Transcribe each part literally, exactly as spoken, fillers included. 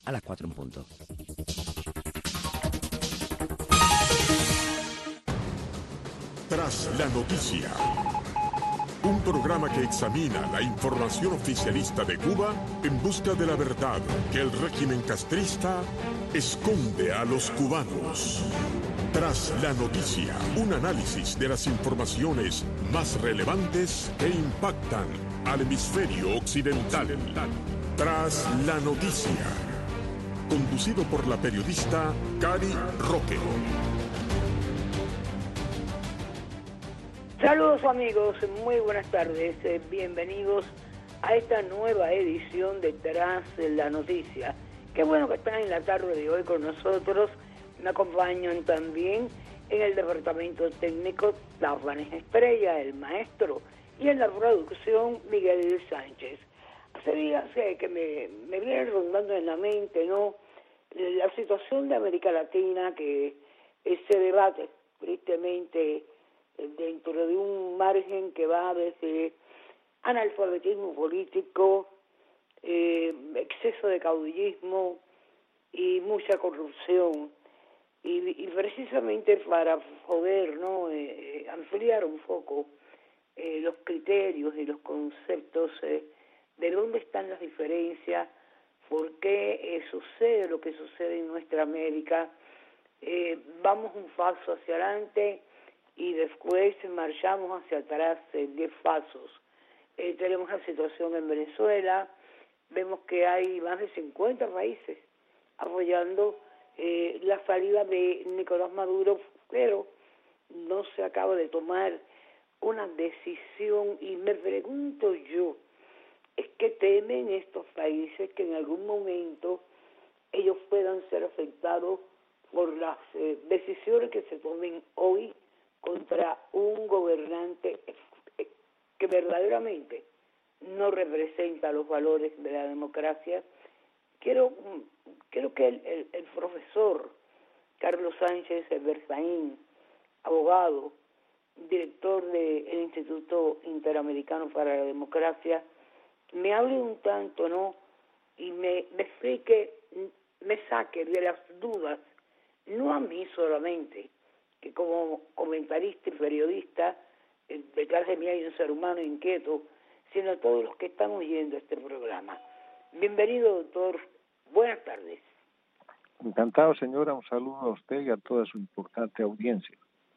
a las cuatro en punto. Tras la noticia, un programa que examina la información oficialista de Cuba en busca de la verdad que el régimen castrista esconde a los cubanos. Tras la noticia, un análisis de las informaciones más relevantes que impactan al hemisferio occidental. Tras la noticia, conducido por la periodista Cari Roque. Saludos amigos, muy buenas tardes, eh, bienvenidos a esta nueva edición de Tras la Noticia. Qué bueno que están en la tarde de hoy con nosotros. Me acompañan también en el departamento técnico Tafanes Estrella, el maestro, y en la producción Miguel Sánchez. Hace días eh, que me, me viene rondando en la mente, ¿no?, la situación de América Latina que eh, se debate tristemente dentro de un margen que va desde analfabetismo político, eh, exceso de caudillismo y mucha corrupción. Y, y precisamente para poder ¿no? eh, ampliar un poco eh, los criterios y los conceptos eh, de dónde están las diferencias, por qué eh, sucede lo que sucede en nuestra América, eh, vamos un paso hacia adelante y después marchamos hacia atrás eh, diez pasos. Eh, tenemos la situación en Venezuela, vemos que hay más de cincuenta países apoyando eh, la salida de Nicolás Maduro, pero no se acaba de tomar una decisión y me pregunto yo, ¿es que temen estos países que en algún momento ellos puedan ser afectados por las eh, decisiones que se tomen hoy contra un gobernante que verdaderamente no representa los valores de la democracia? Quiero, quiero que el, el, el profesor Carlos Sánchez Berzaín, abogado, director del Instituto Interamericano para la Democracia, me hable un tanto, ¿no?, y me, me explique, me saque de las dudas, no a mí solamente, que como comentarista y periodista, eh, detrás de mí hay un ser humano inquieto, sino a todos los que están oyendo este programa. Bienvenido, doctor. Buenas tardes. Encantado, señora. Un saludo a usted y a toda su importante audiencia.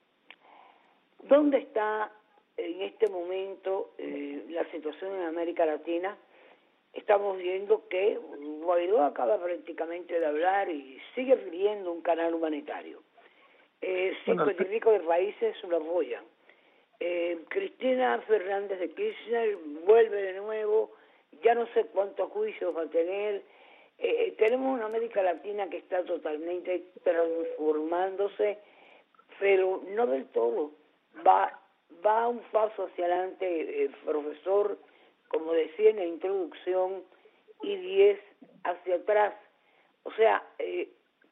¿Dónde está en este momento eh, la situación en América Latina? Estamos viendo que Guaidó acaba prácticamente de hablar y sigue pidiendo un canal humanitario. Eh, cincuenta y pico de países lo apoyan. Eh, Cristina Fernández de Kirchner vuelve de nuevo, ya no sé cuántos juicios va a tener. Eh, tenemos una América Latina que está totalmente transformándose, pero no del todo. Va, va un paso hacia adelante, eh, profesor, como decía en la introducción, y diez hacia atrás. O sea, eh,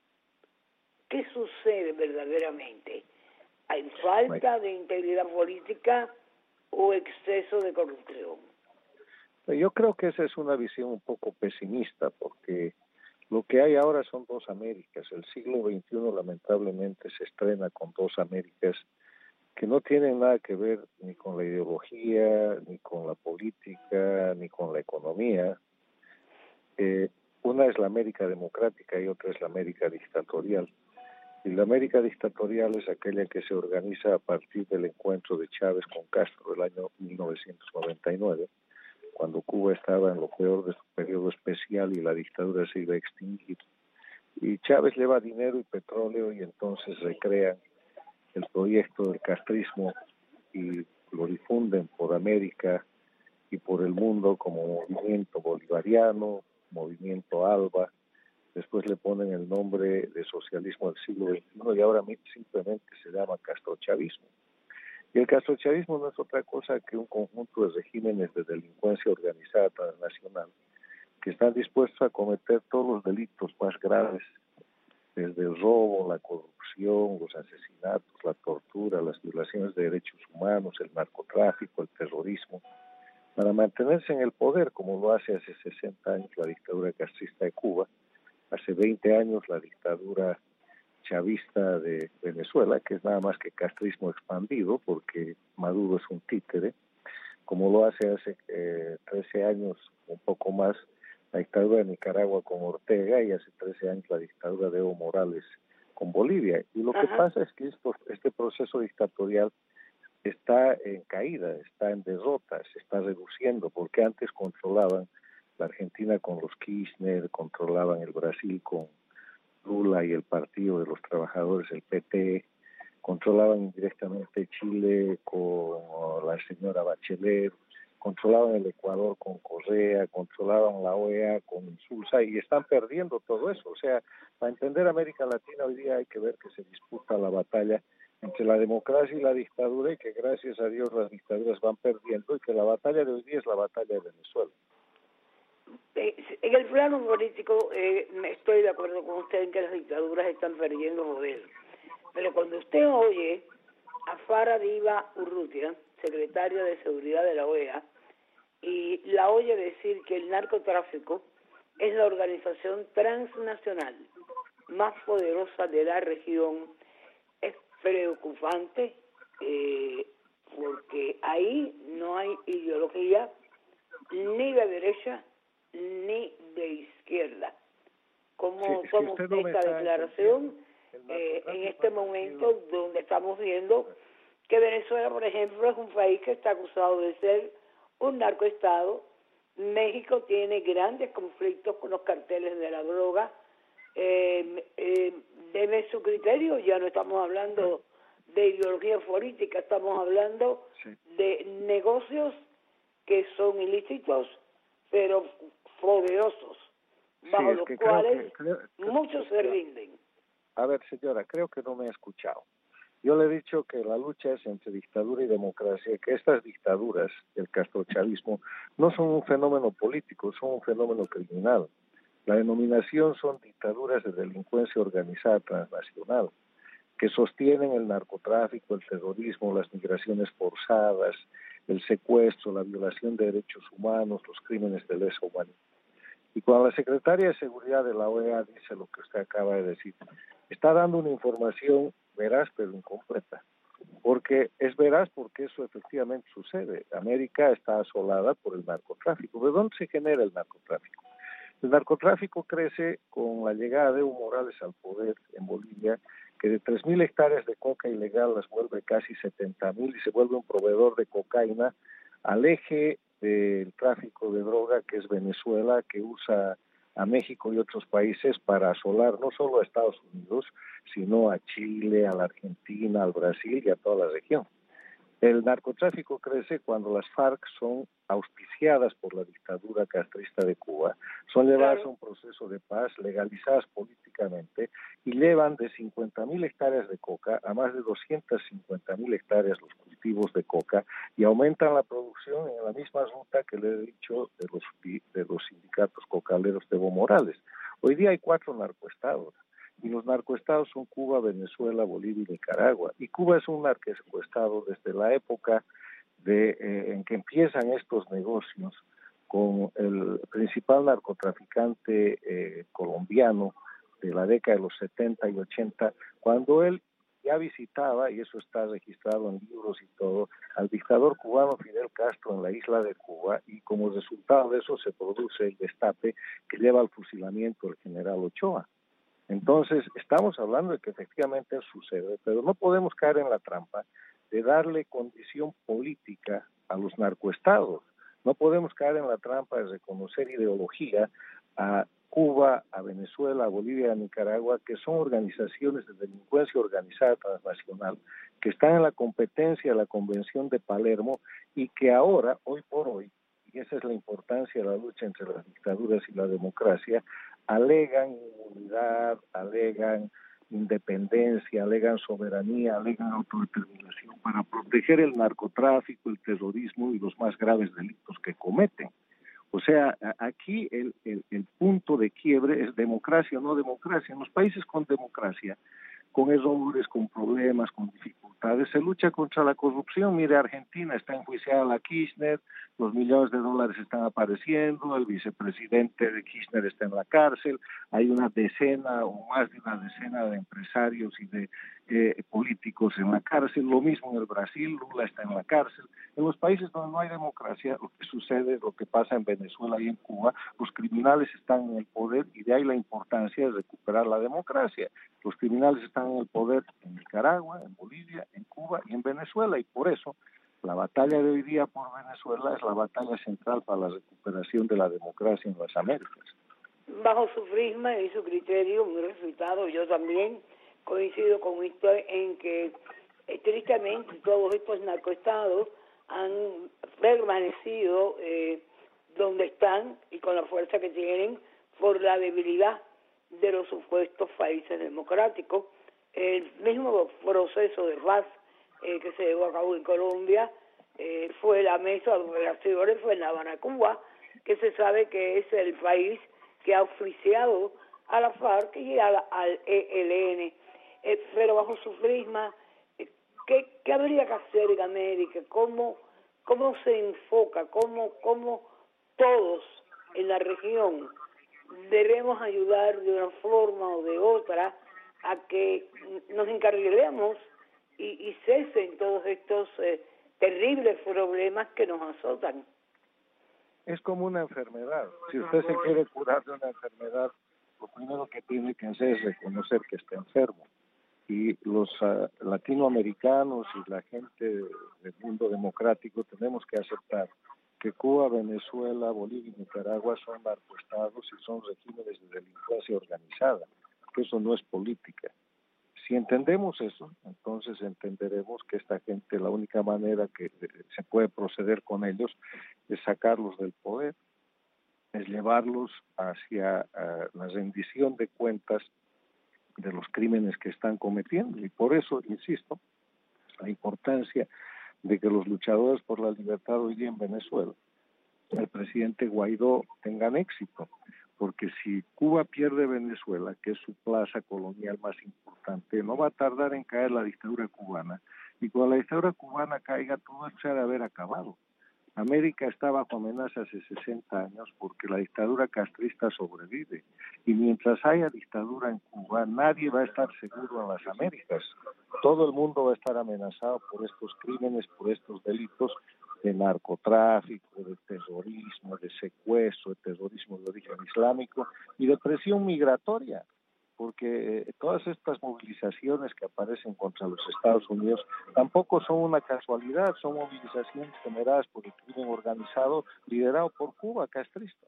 ¿qué sucede verdaderamente? ¿Hay falta de integridad política o exceso de corrupción? Yo creo que esa es una visión un poco pesimista, porque lo que hay ahora son dos Américas. El siglo veintiuno lamentablemente se estrena con dos Américas que no tienen nada que ver ni con la ideología, ni con la política, ni con la economía. Eh, una es la América democrática y otra es la América dictatorial. Y la América dictatorial es aquella que se organiza a partir del encuentro de Chávez con Castro del año mil novecientos noventa y nueve, cuando Cuba estaba en lo peor de su periodo especial y la dictadura se iba a extinguir. Y Chávez lleva dinero y petróleo y entonces recrean el proyecto del castrismo y lo difunden por América y por el mundo como movimiento bolivariano, movimiento ALBA. Después le ponen el nombre de socialismo del siglo veintiuno y ahora simplemente se llama castrochavismo. Y el castrochavismo no es otra cosa que un conjunto de regímenes de delincuencia organizada transnacional que están dispuestos a cometer todos los delitos más graves, desde el robo, la corrupción, los asesinatos, la tortura, las violaciones de derechos humanos, el narcotráfico, el terrorismo, para mantenerse en el poder, como lo hace hace sesenta años la dictadura castrista de Cuba, hace veinte años la dictadura chavista de Venezuela, que es nada más que castrismo expandido, porque Maduro es un títere, como lo hace hace eh, trece años, un poco más, la dictadura de Nicaragua con Ortega, y hace trece años la dictadura de Evo Morales con Bolivia. Y lo Ajá. que pasa es que esto, este proceso dictatorial está en caída, está en derrota, se está reduciendo, porque antes controlaban la Argentina con los Kirchner, controlaban el Brasil con Lula y el Partido de los Trabajadores, el P T, controlaban indirectamente Chile con la señora Bachelet, controlaban el Ecuador con Correa, controlaban la O E A con Insulza, y están perdiendo todo eso. O sea, para entender América Latina hoy día hay que ver que se disputa la batalla entre la democracia y la dictadura, y que gracias a Dios las dictaduras van perdiendo, y que la batalla de hoy día es la batalla de Venezuela. En el plano político eh, estoy de acuerdo con usted en que las dictaduras están perdiendo poder, pero cuando usted oye a Farah Diba Urrutia, secretaria de Seguridad de la O E A, y la oye decir que el narcotráfico es la organización transnacional más poderosa de la región, es preocupante, eh, porque ahí no hay ideología ni de derecha ni de izquierda. ¿Cómo toma usted esta declaración eh, en este momento donde estamos viendo que Venezuela, por ejemplo, es un país que está acusado de ser un narcoestado? México tiene grandes conflictos con los carteles de la droga. Eh, eh, debe su criterio, ya no estamos hablando de ideología política, estamos hablando sí. de negocios que son ilícitos, pero poderosos, bajo sí, los que cuales creo que, creo, muchos creo, se rinden. A ver, señora, creo que no me ha escuchado. Yo le he dicho que la lucha es entre dictadura y democracia, que estas dictaduras, el castrochavismo, no son un fenómeno político, son un fenómeno criminal. La denominación son dictaduras de delincuencia organizada transnacional, que sostienen el narcotráfico, el terrorismo, las migraciones forzadas, el secuestro, la violación de derechos humanos, los crímenes de lesa humanidad. Y cuando la secretaria de Seguridad de la O E A dice lo que usted acaba de decir, está dando una información veraz pero incompleta, porque es veraz porque eso efectivamente sucede. América está asolada por el narcotráfico. ¿De dónde se genera el narcotráfico? El narcotráfico crece con la llegada de Evo Morales al poder en Bolivia, que de tres mil hectáreas de coca ilegal las vuelve casi setenta mil y se vuelve un proveedor de cocaína al eje del tráfico de droga, que es Venezuela, que usa a México y otros países para asolar no solo a Estados Unidos, sino a Chile, a la Argentina, al Brasil y a toda la región. El narcotráfico crece cuando las FARC son auspiciadas por la dictadura castrista de Cuba, son llevadas a un proceso de paz, legalizadas políticamente, y llevan de cincuenta mil hectáreas de coca a más de doscientas cincuenta mil hectáreas los cultivos de coca, y aumentan la producción en la misma ruta que le he dicho de los, de los sindicatos cocaleros de Evo Morales. Hoy día hay cuatro narcoestados, y los narcoestados son Cuba, Venezuela, Bolivia y Nicaragua. Y Cuba es un narcoestado desde la época de, eh, en que empiezan estos negocios con el principal narcotraficante eh, colombiano de la década de los setenta y ochenta, cuando él ya visitaba, y eso está registrado en libros y todo, al dictador cubano Fidel Castro en la isla de Cuba, y como resultado de eso se produce el destape que lleva al fusilamiento del general Ochoa. Entonces, estamos hablando de que efectivamente sucede, pero no podemos caer en la trampa de darle condición política a los narcoestados. No podemos caer en la trampa de reconocer ideología a Cuba, a Venezuela, a Bolivia, a Nicaragua, que son organizaciones de delincuencia organizada transnacional, que están en la competencia de la Convención de Palermo y que ahora, hoy por hoy, y esa es la importancia de la lucha entre las dictaduras y la democracia, alegan inmunidad, alegan independencia, alegan soberanía, alegan autodeterminación para proteger el narcotráfico, el terrorismo y los más graves delitos que cometen. O sea, aquí el, el, el punto de quiebre es democracia o no democracia. En los países con democracia con errores, con problemas, con dificultades. Se lucha contra la corrupción. Mire, Argentina está enjuiciada a la Kirchner, los millones de dólares están apareciendo, el vicepresidente de Kirchner está en la cárcel, hay una decena o más de una decena de empresarios y de eh, políticos en la cárcel. Lo mismo en el Brasil, Lula está en la cárcel. En los países donde no hay democracia, lo que sucede, lo que pasa en Venezuela y en Cuba, los criminales están en el poder y de ahí la importancia de recuperar la democracia. Los criminales están en el poder en Nicaragua, en Bolivia, en Cuba y en Venezuela, y por eso la batalla de hoy día por Venezuela es la batalla central para la recuperación de la democracia en las Américas. Bajo su prisma y su criterio muy resultado, yo también coincido con usted en que eh, tristemente todos estos narcoestados han permanecido eh, donde están y con la fuerza que tienen por la debilidad de los supuestos países democráticos. El mismo proceso de paz eh, que se llevó a cabo en Colombia eh, fue la mesa de operaciones, fue en La Habana, Cuba, que se sabe que es el país que ha oficiado a la FARC y a la, al E L N. Eh, pero bajo su prisma, eh, ¿qué, ¿qué habría que hacer en América? ¿Cómo, cómo se enfoca? ¿Cómo, cómo todos en la región debemos ayudar de una forma o de otra a que nos encarrilemos y, y cesen todos estos eh, terribles problemas que nos azotan? Es como una enfermedad. Si usted se quiere curar de una enfermedad, lo primero que tiene que hacer es reconocer que está enfermo. Y los uh, latinoamericanos y la gente del mundo democrático tenemos que aceptar que Cuba, Venezuela, Bolivia y Nicaragua son narcoestados y son regímenes de delincuencia organizada, que eso no es política. Si entendemos eso, entonces entenderemos que esta gente, la única manera que se puede proceder con ellos es sacarlos del poder, es llevarlos hacia uh, la rendición de cuentas de los crímenes que están cometiendo. Y por eso, insisto, la importancia de que los luchadores por la libertad hoy día en Venezuela, el presidente Guaidó, tengan éxito. Porque si Cuba pierde Venezuela, que es su plaza colonial más importante, no va a tardar en caer la dictadura cubana. Y cuando la dictadura cubana caiga, todo esto se ha de haber acabado. América está bajo amenaza hace sesenta años porque la dictadura castrista sobrevive. Y mientras haya dictadura en Cuba, nadie va a estar seguro en las Américas. Todo el mundo va a estar amenazado por estos crímenes, por estos delitos de narcotráfico, de terrorismo, de secuestro, de terrorismo de origen islámico y de presión migratoria, porque todas estas movilizaciones que aparecen contra los Estados Unidos tampoco son una casualidad, son movilizaciones generadas por el crimen organizado liderado por Cuba, castrista.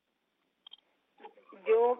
Yo,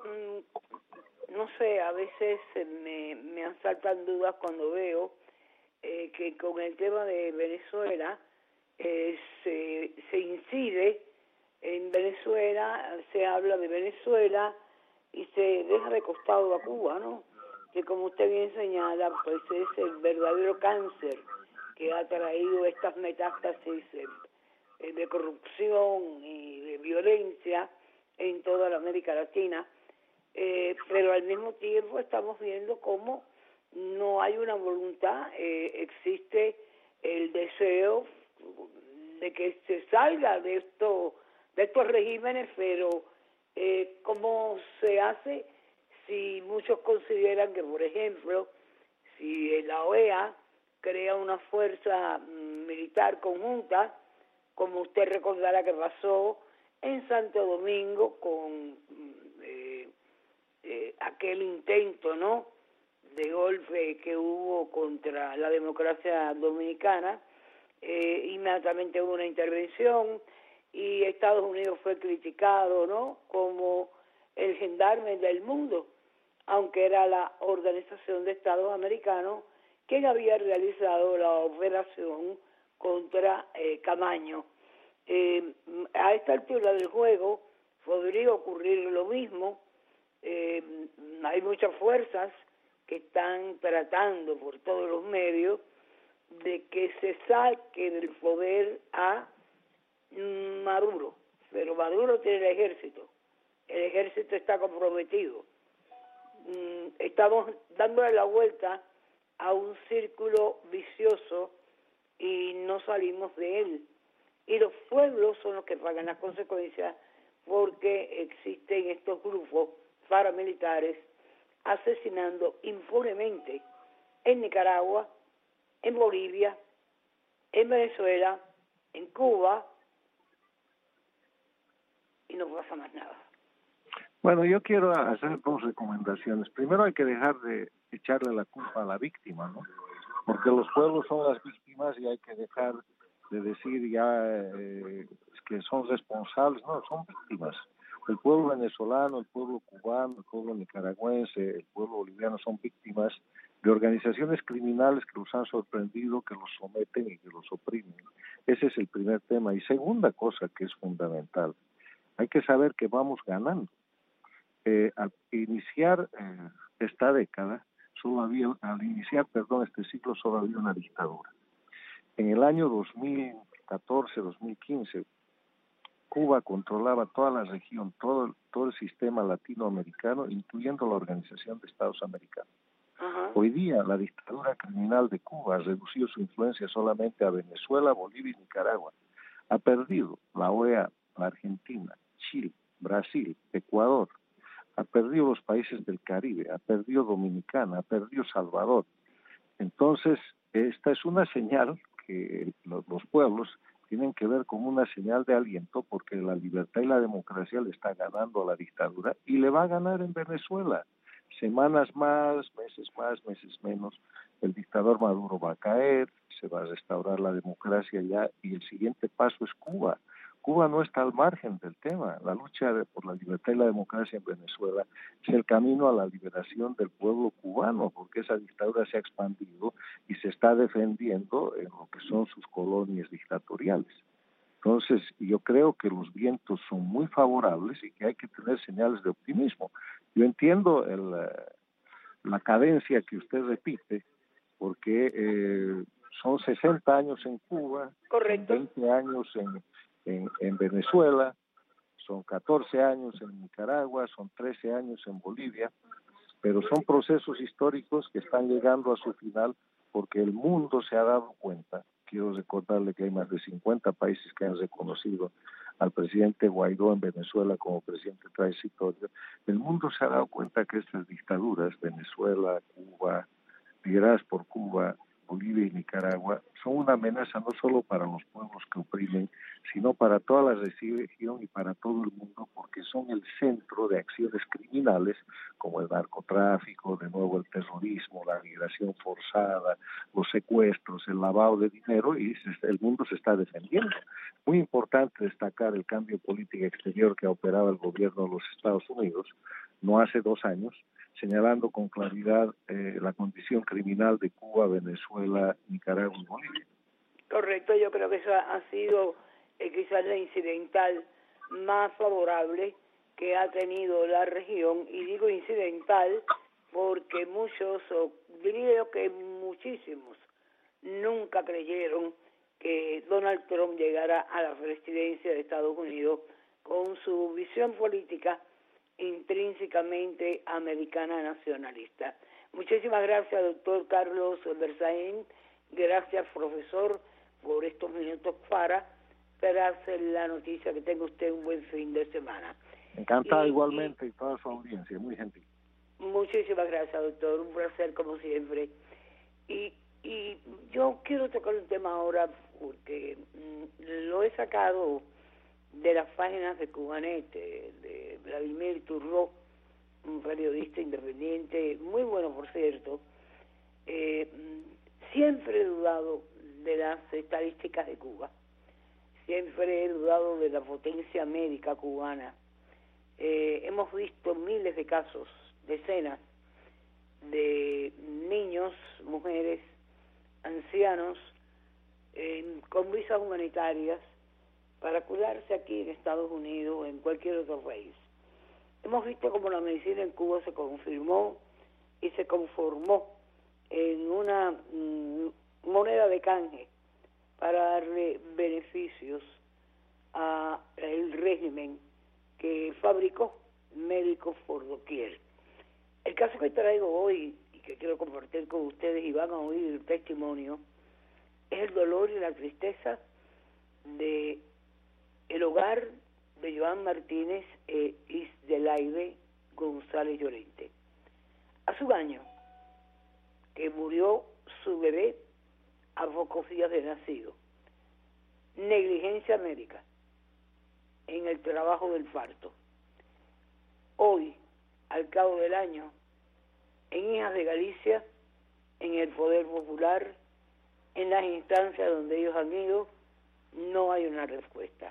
no sé, a veces me, me asaltan dudas cuando veo eh, que con el tema de Venezuela eh, se, se incide en Venezuela, se habla de Venezuela y se deja de costado a Cuba, ¿no? Que como usted bien señala, pues es el verdadero cáncer que ha traído estas metástasis eh, de corrupción y de violencia en toda la América Latina, eh, pero al mismo tiempo estamos viendo cómo no hay una voluntad, eh, existe el deseo de que se salga de esto, de estos regímenes, pero eh, ¿cómo se hace si muchos consideran que, por ejemplo, si la O E A crea una fuerza militar conjunta, como usted recordará que pasó en Santo Domingo con eh, eh, aquel intento, ¿no?, de golpe que hubo contra la democracia dominicana, eh, inmediatamente hubo una intervención y Estados Unidos fue criticado, ¿no?, como el gendarme del mundo, aunque era la Organización de Estados Americanos quien había realizado la operación contra eh, Camaño. Eh, a esta altura del juego podría ocurrir lo mismo. Eh, hay muchas fuerzas que están tratando por todos los medios de que se saque del poder a Maduro, pero Maduro tiene el ejército, el ejército está comprometido. Estamos dándole la vuelta a un círculo vicioso y no salimos de él. Y los pueblos son los que pagan las consecuencias porque existen estos grupos paramilitares asesinando impunemente en Nicaragua, en Bolivia, en Venezuela, en Cuba, y no pasa más nada. Bueno, yo quiero hacer dos recomendaciones. Primero, hay que dejar de echarle la culpa a la víctima, ¿no? Porque los pueblos son las víctimas y hay que dejar de decir ya eh, que son responsables. No, son víctimas. El pueblo venezolano, el pueblo cubano, el pueblo nicaragüense, el pueblo boliviano son víctimas de organizaciones criminales que los han sorprendido, que los someten y que los oprimen. Ese es el primer tema. Y segunda cosa que es fundamental, hay que saber que vamos ganando. Eh, al iniciar eh, esta década, solo había, al iniciar, perdón, este ciclo solo había una dictadura. En el año dos mil catorce, dos mil quince, Cuba controlaba toda la región, todo, todo el sistema latinoamericano, incluyendo la Organización de Estados Americanos. Ajá. Hoy día, la dictadura criminal de Cuba ha reducido su influencia solamente a Venezuela, Bolivia y Nicaragua. Ha perdido la O E A, la Argentina, Chile, Brasil, Ecuador, ha perdido los países del Caribe, ha perdido Dominicana, ha perdido Salvador. Entonces, esta es una señal que los, los pueblos tienen que ver como una señal de aliento, porque la libertad y la democracia le está ganando a la dictadura y le va a ganar en Venezuela. Semanas más, meses más, meses menos, el dictador Maduro va a caer, se va a restaurar la democracia ya, y el siguiente paso es Cuba. Cuba no está al margen del tema. La lucha de, por la libertad y la democracia en Venezuela es el camino a la liberación del pueblo cubano, porque esa dictadura se ha expandido y se está defendiendo en lo que son sus colonias dictatoriales. Entonces, yo creo que los vientos son muy favorables y que hay que tener señales de optimismo. Yo entiendo el, la cadencia que usted repite, porque eh, son sesenta años en Cuba, Correcto. veinte años en, en, en Venezuela, son catorce años en Nicaragua, son trece años en Bolivia, pero son procesos históricos que están llegando a su final porque el mundo se ha dado cuenta. Quiero recordarle que hay más de cincuenta países que han reconocido al presidente Guaidó en Venezuela como presidente transitorio. El mundo se ha dado cuenta que estas dictaduras, Venezuela, Cuba, lideradas por Cuba, Bolivia y Nicaragua, son una amenaza no solo para los pueblos que oprimen, sino para toda la región y para todo el mundo, porque son el centro de acciones criminales como el narcotráfico, de nuevo el terrorismo, la migración forzada, los secuestros, el lavado de dinero, y el mundo se está defendiendo. Muy importante destacar el cambio de política exterior que ha operado el gobierno de los Estados Unidos, no hace dos años, señalando con claridad eh, la condición criminal de Cuba, Venezuela, Nicaragua y Bolivia. Correcto, yo creo que eso ha sido eh, quizás la incidental más favorable que ha tenido la región, y digo incidental porque muchos, o diría que muchísimos, nunca creyeron que Donald Trump llegara a la presidencia de Estados Unidos con su visión política intrínsecamente americana nacionalista. Muchísimas gracias, doctor Carlos Berzaín. Gracias, profesor, por estos minutos para esperarse la noticia. Que tenga usted un buen fin de semana. Encantado y, igualmente y toda su audiencia, muy gentil. Muchísimas gracias, doctor. Un placer como siempre. Y, y yo quiero tocar un tema ahora porque mmm, lo he sacado de las páginas de Cubanete, de Vladimir Turró, un periodista independiente, muy bueno por cierto. Eh, siempre he dudado de las estadísticas de Cuba, siempre he dudado de la potencia médica cubana. Eh, hemos visto miles de casos, decenas, de niños, mujeres, ancianos, eh, con visas humanitarias, para curarse aquí en Estados Unidos o en cualquier otro país. Hemos visto cómo la medicina en Cuba se confirmó y se conformó en una mm, moneda de canje para darle beneficios a el régimen que fabricó médicos por doquier. El caso que traigo hoy, que quiero compartir con ustedes y van a oír el testimonio, es el dolor y la tristeza de el hogar de Joan Martínez e Isdelaide González Llorente. Hace un año que murió su bebé a pocos días de nacido. Negligencia médica en el trabajo del parto. Hoy, al cabo del año, en Hijas de Galicia, en el Poder Popular, en las instancias donde ellos han ido, no hay una respuesta.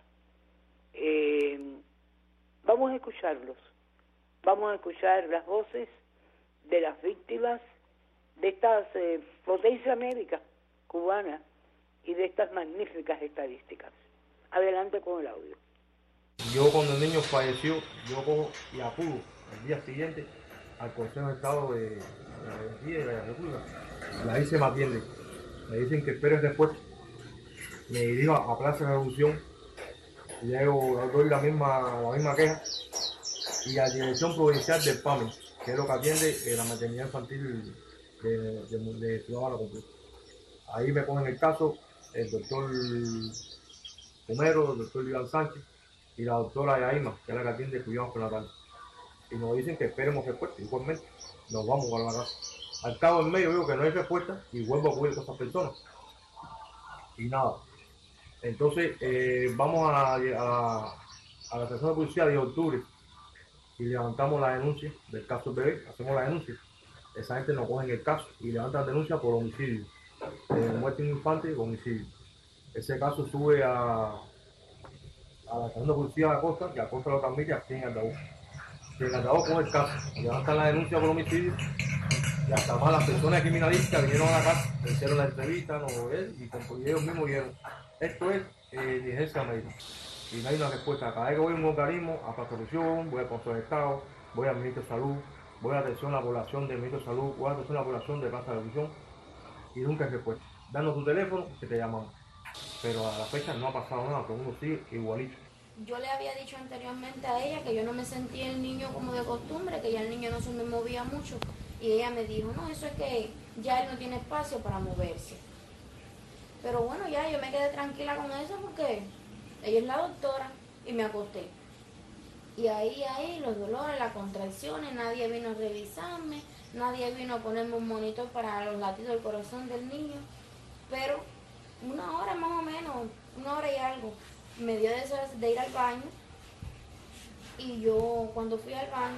Eh, vamos a escucharlos, vamos a escuchar las voces de las víctimas de esta eh, potencia médica cubana y de estas magníficas estadísticas. Adelante con el audio. Yo cuando el niño falleció, yo cojo y acudo el día siguiente al Consejo de Estado de, de, de la República. La I C E me atiende, me dicen que espere respuesta. Me dirijo a Plaza de la Revolución, llego, doy la misma, la misma queja, y a la Dirección Provincial del P A M I, que es lo que atiende eh, la maternidad infantil de, de, de, de Ciudad Habana completa. Ahí me ponen el caso el doctor Romero, el doctor Iván Sánchez y la doctora Yaima, que es la que atiende el cuidado prenatal. Y nos dicen que esperemos respuesta. Igualmente, nos vamos para la casa. Al cabo del medio veo que no hay respuesta y vuelvo a cubrir con esas personas. Y nada. Entonces, eh, vamos a, a, a la estación de policía de octubre y levantamos la denuncia del caso del bebé. Hacemos la denuncia. Esa gente nos coge en el caso y levanta la denuncia por homicidio. Eh, muerte de un infante y homicidio. Ese caso sube a, a la estación de policía de la costa y a costa lo transmite aquí en Altavoz. Y en Altavoz coge el caso, levantan la denuncia por homicidio y hasta más las personas criminalistas vinieron a la casa, hicieron la entrevista, no, él, y con ellos mismos dijeron, esto es eh, diligencia médica. Y no hay una respuesta. Cada vez que voy a un organismo, a Pastoración, voy al Consejo de Estado, voy al Ministro de Salud, voy a atención a la población del Ministro de Salud, voy a atención a la población de Plaza de la Revolución, y nunca hay respuesta. Danos tu teléfono que te llamamos. Pero a la fecha no ha pasado nada, todo el mundo sigue igualito. Yo le había dicho anteriormente a ella que yo no me sentía el niño como de costumbre, que ya el niño no se me movía mucho. Y ella me dijo, no, eso es que ya él no tiene espacio para moverse. Pero bueno, ya yo me quedé tranquila con eso porque ella es la doctora y me acosté. Y ahí, ahí, los dolores, las contracciones, nadie vino a revisarme, nadie vino a ponerme un monitor para los latidos del corazón del niño. Pero una hora más o menos, una hora y algo, me dio de, de ir al baño. Y yo, cuando fui al baño,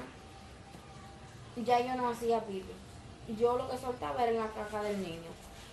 ya yo no hacía pipi. Yo lo que soltaba era en la caca del niño.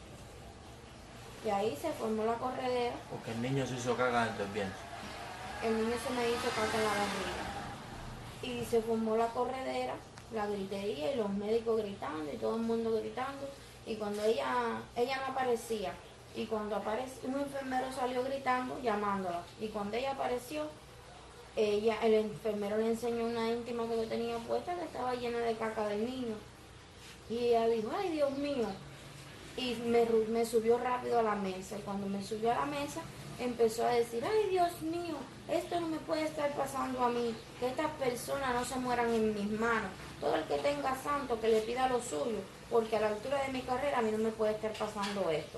Y ahí se formó la corredera. Porque el niño se hizo caca dentro del vientre. El niño se me hizo caca en la barriga. Y se formó la corredera, la gritería y los médicos gritando y todo el mundo gritando. Y cuando ella, ella no aparecía, y cuando apareció, un enfermero salió gritando, llamándola. Y cuando ella apareció, ella, el enfermero le enseñó una íntima que yo tenía puesta que estaba llena de caca del niño. Y ella dijo, ay Dios mío. Y me, me subió rápido a la mesa. Y cuando me subió a la mesa, empezó a decir, ay Dios mío, esto no me puede estar pasando a mí. Que estas personas no se mueran en mis manos. Todo el que tenga santo, que le pida lo suyo. Porque a la altura de mi carrera, a mí no me puede estar pasando esto.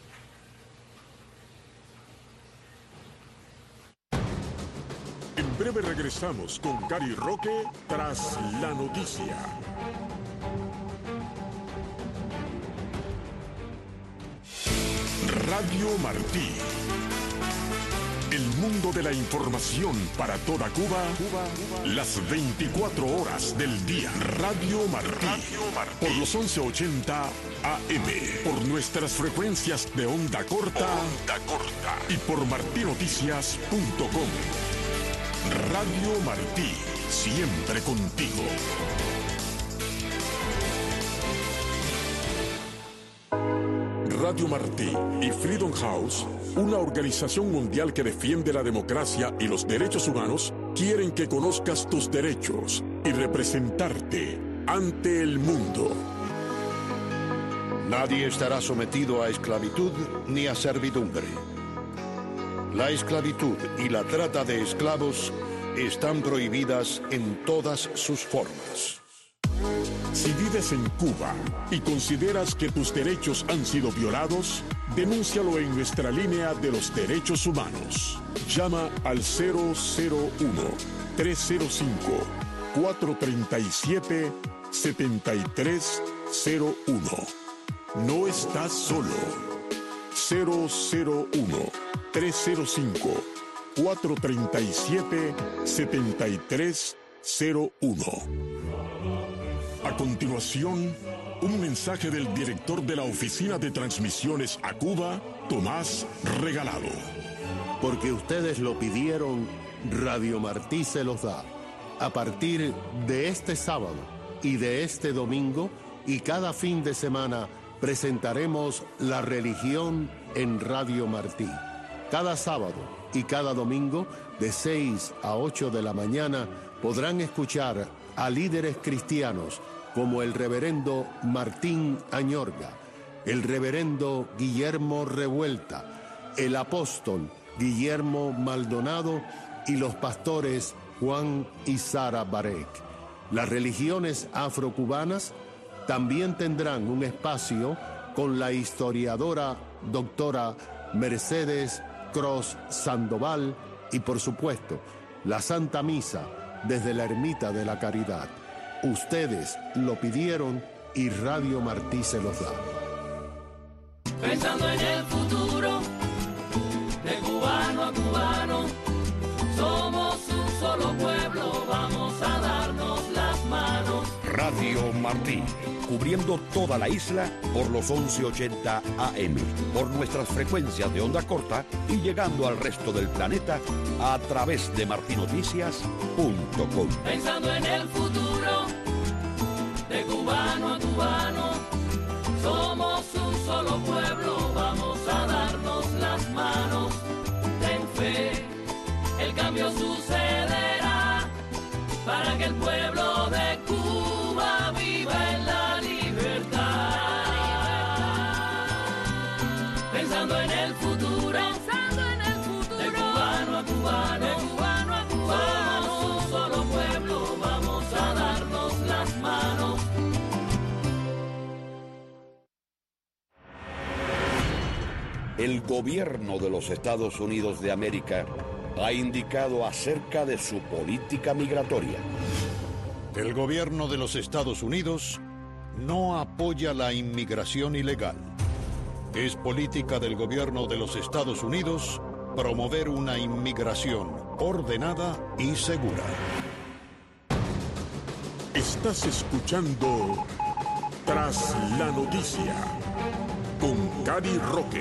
En breve regresamos con Cari Roque tras la noticia. Radio Martí. El mundo de la información para toda Cuba, Cuba, las veinticuatro horas del día. Radio Martí. Radio Martí. Por los once ochenta A M. Por nuestras frecuencias de onda corta. Onda corta. Y por martinoticias punto com. Radio Martí, siempre contigo. Radio Martí y Freedom House, una organización mundial que defiende la democracia y los derechos humanos, quieren que conozcas tus derechos y representarte ante el mundo. Nadie estará sometido a esclavitud ni a servidumbre. La esclavitud y la trata de esclavos están prohibidas en todas sus formas. Si vives en Cuba y consideras que tus derechos han sido violados, denúncialo en nuestra línea de los derechos humanos. Llama al cero cero uno, tres cero cinco, cuatro tres siete, siete tres cero uno. No estás solo. cero cero uno, tres cero cinco, cuatro tres siete, siete tres cero uno. A continuación, un mensaje del director de la Oficina de Transmisiones a Cuba, Tomás Regalado. Porque ustedes lo pidieron, Radio Martí se los da. A partir de este sábado y de este domingo y cada fin de semana presentaremos La Religión en Radio Martí. Cada sábado y cada domingo de seis a ocho de la mañana podrán escuchar a líderes cristianos como el reverendo Martín Añorga, el reverendo Guillermo Revuelta, el apóstol Guillermo Maldonado y los pastores Juan y Sara Barek. Las religiones afrocubanas también tendrán un espacio con la historiadora doctora Mercedes Cross Sandoval y, por supuesto, la Santa Misa desde la Ermita de la Caridad. Ustedes lo pidieron y Radio Martí se los da. Pensando en el futuro, de cubano a cubano, somos un solo pueblo, vamos a darnos las manos. Radio Martí, cubriendo toda la isla por los once ochenta A M, por nuestras frecuencias de onda corta y llegando al resto del planeta a través de martinoticias punto com. Pensando en el futuro, de cubano a cubano, somos un solo pueblo, vamos a darnos las manos. Ten fe, el cambio sucederá para que el pueblo de Cuba viva en la libertad. Pensando en el futuro, pensando en el futuro, de cubano a cubano, de cubano a cubano, somos un solo pueblo, vamos a darnos las manos. El gobierno de los Estados Unidos de América ha indicado acerca de su política migratoria. El gobierno de los Estados Unidos no apoya la inmigración ilegal. Es política del gobierno de los Estados Unidos promover una inmigración ordenada y segura. Estás escuchando Tras la Noticia con Cady Roque.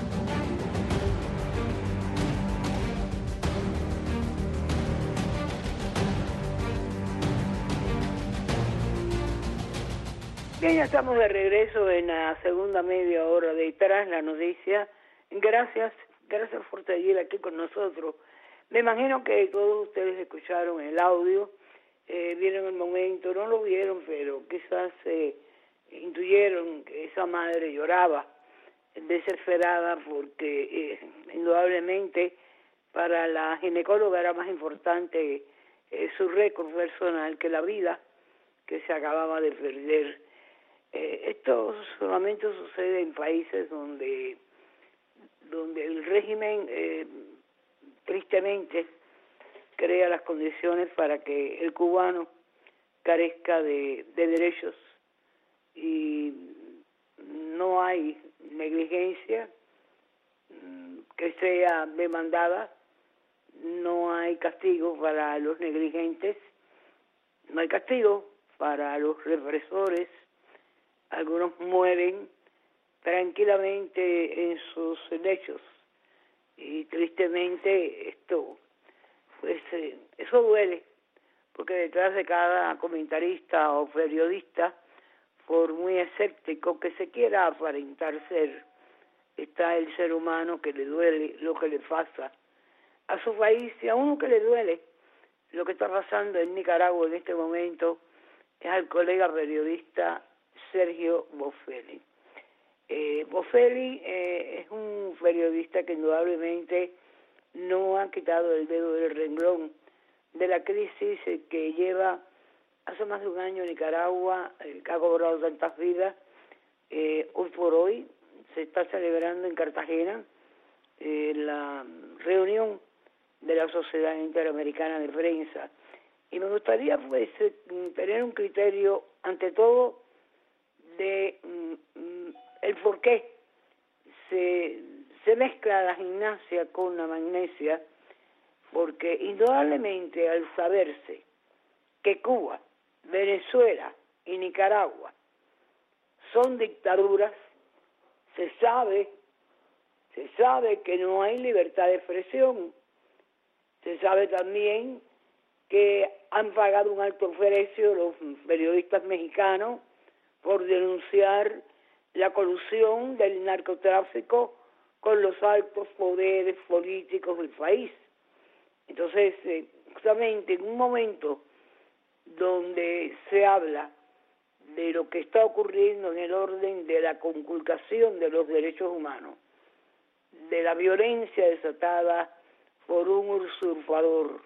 Bien, ya estamos de regreso en la segunda media hora de Tras la Noticia. Gracias, gracias por seguir aquí con nosotros. Me imagino que todos ustedes escucharon el audio, eh, vieron el momento, no lo vieron, pero quizás eh, intuyeron que esa madre lloraba desesperada porque eh, indudablemente para la ginecóloga era más importante eh, su récord personal que la vida que se acababa de perder. Eh, esto solamente sucede en países donde, donde el régimen eh, tristemente crea las condiciones para que el cubano carezca de, de derechos y no hay negligencia que sea demandada, no hay castigo para los negligentes, no hay castigo para los represores. Algunos mueren tranquilamente en sus lechos y tristemente esto, pues eh, eso duele, porque detrás de cada comentarista o periodista, por muy escéptico que se quiera aparentar ser, está el ser humano que le duele lo que le pasa a su país y a uno que le duele lo que está pasando en Nicaragua en este momento es al colega periodista Sergio Bofelli. Eh, Bofelli eh, es un periodista que indudablemente no ha quitado el dedo del renglón de la crisis que lleva hace más de un año Nicaragua, eh, que ha cobrado tantas vidas, eh, hoy por hoy se está celebrando en Cartagena eh, la reunión de la Sociedad Interamericana de Prensa. Y me gustaría pues tener un criterio, ante todo, de mm, el por qué se, se mezcla la gimnasia con la magnesia, porque indudablemente al saberse que Cuba, Venezuela y Nicaragua son dictaduras, se sabe, se sabe que no hay libertad de expresión, se sabe también que han pagado un alto precio los periodistas mexicanos por denunciar la colusión del narcotráfico con los altos poderes políticos del país. Entonces, eh, justamente en un momento donde se habla de lo que está ocurriendo en el orden de la conculcación de los derechos humanos, de la violencia desatada por un usurpador,